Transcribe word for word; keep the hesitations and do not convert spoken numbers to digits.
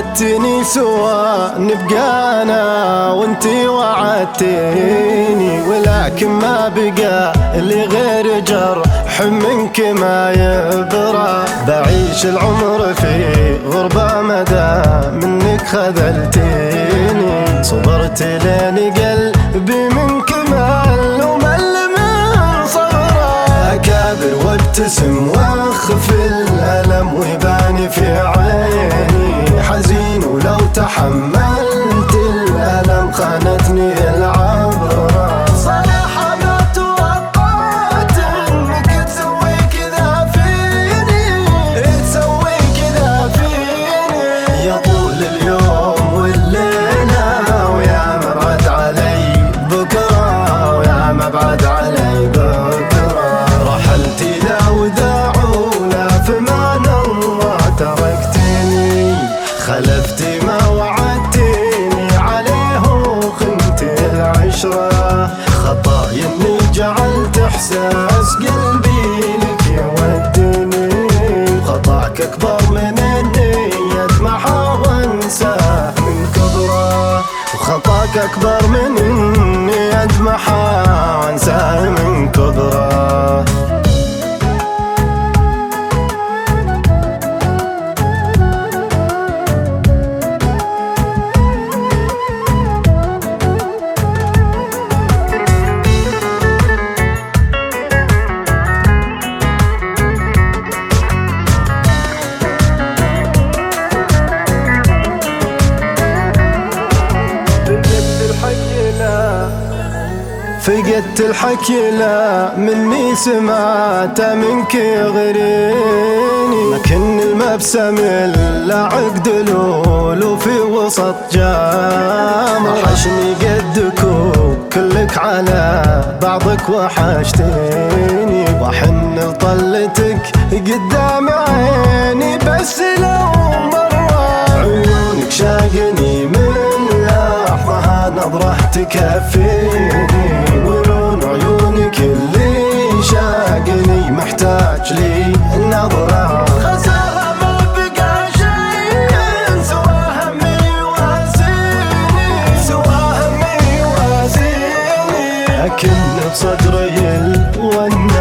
وعدتني سوا نبقى انا وانتي وعدتيني، ولكن ما بقى اللي غير جرح منك ما يبرى. بعيش العمر في غربة مدى منك خذلتيني، صبرت لين قلبي منك مل ومل من صغره. اكابر وابتسم واخف الالم ويباني في عيني حزين، ولو تحملت الالم خانتني العبره. صراحه ما توقعت انك تسوي كذا فيني، تسوي كذا فيني. يا طول اليوم والليله ويا مبعد علي بكره، ويا مبعد علي بكره. رحلتي لا وداع ولا فمان الله تركتني، خلفتي ما وعدتيني عليه وخنتي العشرة. خطايا اني جعلت احساس قلبي لك يودني، خطاك اكبر من اني ادمعه وانساه من كبره. وخطاك اكبر من اني ادمعه وانساه من كبره. فقدت الحكي لا مني سمعت منك غريني، لكن المبسم الا عقد لولو في وسط جام. وحشني قدك وكلك على بعضك وحشتيني، واحن لطلتك قدام عيني بس لو مرة. عيونك شاقني من لحظة نظرة تكفيني، ولون عيونك اللي شاقني محتاج لي نظرة. خسارة ما بقى شيء سوى همي يواسيني، سوى همي يواسيني. أكن بصدري الون